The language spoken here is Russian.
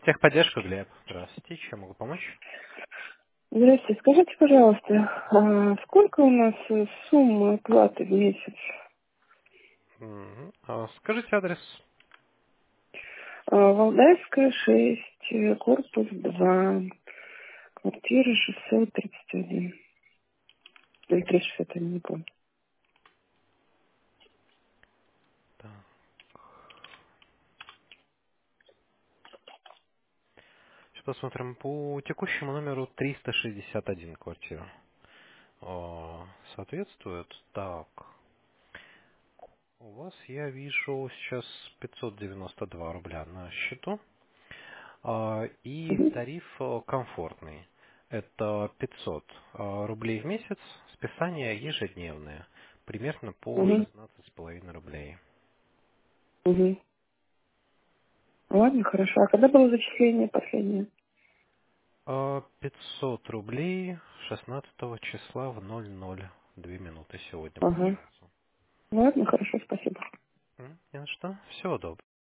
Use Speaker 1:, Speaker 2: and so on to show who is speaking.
Speaker 1: Техподдержка, Глеб. Здравствуйте, чем могу помочь?
Speaker 2: Здравствуйте, скажите, пожалуйста, сколько у нас сумма оплаты в месяц?
Speaker 1: Скажите адрес.
Speaker 2: Валдайская, 6, корпус 2, квартира 631. Или 361, не помню.
Speaker 1: Так, сейчас посмотрим. По текущему номеру 361 квартира. Соответствует. Так, у вас, я вижу, сейчас 592 рубля на счету. И
Speaker 2: Мгм.
Speaker 1: тариф комфортный. Это 500 рублей в месяц, списание ежедневное. Примерно по
Speaker 2: Мгм.
Speaker 1: 16,5 рублей.
Speaker 2: Мгм. Ладно, хорошо. А когда было зачисление последнее?
Speaker 1: 500 рублей 16 числа в 00:02 сегодня
Speaker 2: Ага.
Speaker 1: получается.
Speaker 2: Ладно, хорошо, спасибо.
Speaker 1: Не на что. Всего доброго.